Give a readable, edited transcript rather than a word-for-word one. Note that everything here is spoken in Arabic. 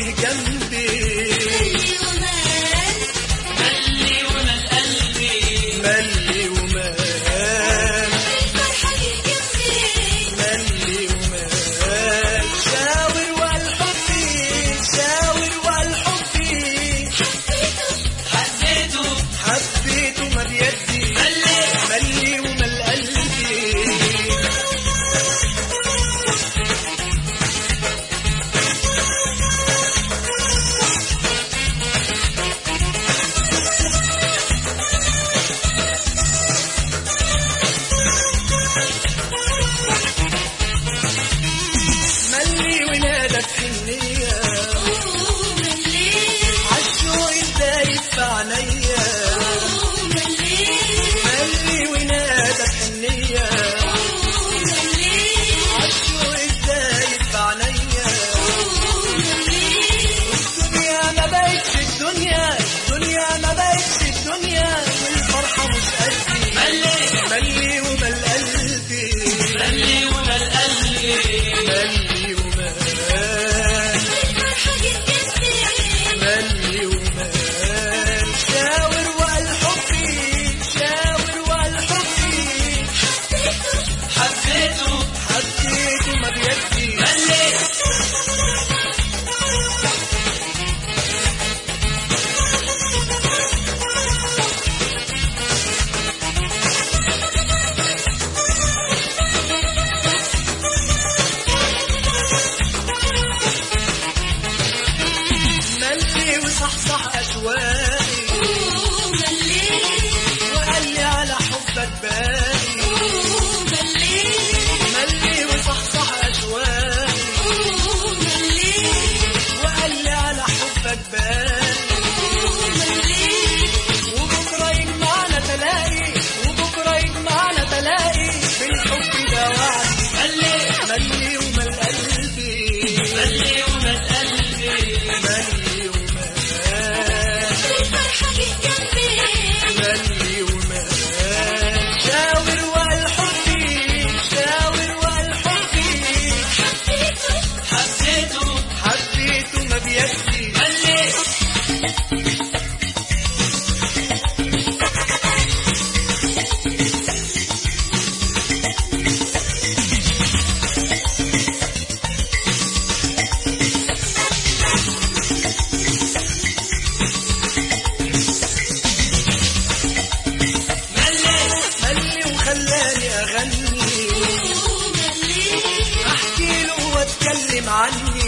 جنبي. ملي ومال ملي ومال قلبي، ملي ومال الفرحة جنبي. ملي ومال. شاور والحب فيه، شاور والحب فيه. حبيته حبيته ما بيدي. ملي ومال قلبي. ملي ونادك حنية ملي عالشوق الدايب في عينيا. ملي ملي ونادك حنية ملي عالشوق الدايب في عينيا. الدنيا ما بقتش الدنيا، الدنيا ما بقتش الدنيا، والفرحة مش قدي. ملي ومال قلبي، ملي ومال قلبي. ملي ومال الفرحة جنبي. ملي ومال. شاور والحب فيه، شاور والحب فيه. حبيته حبيته ما بيدي. ملي وصحصح أشواقي، ملي وقال لي على حبك باقي. ملي ملي وصحصح أشواقي، ملي وقال لي على حبك باقي. وبكرة يجمعنا تلاقي، وبكرة يجمعنا تلاقي، بالحب ده وعدي. ملي ومال قلبي، ملي ومال قلبي. ملي ومال الفرحة جنبي. ملي ومال. شاور والحب فيه، شاور والحب فيه. حبيته حبيته ما بيدي. ملي وخلاني أغني، ملي أحكي له وأتكلم عني.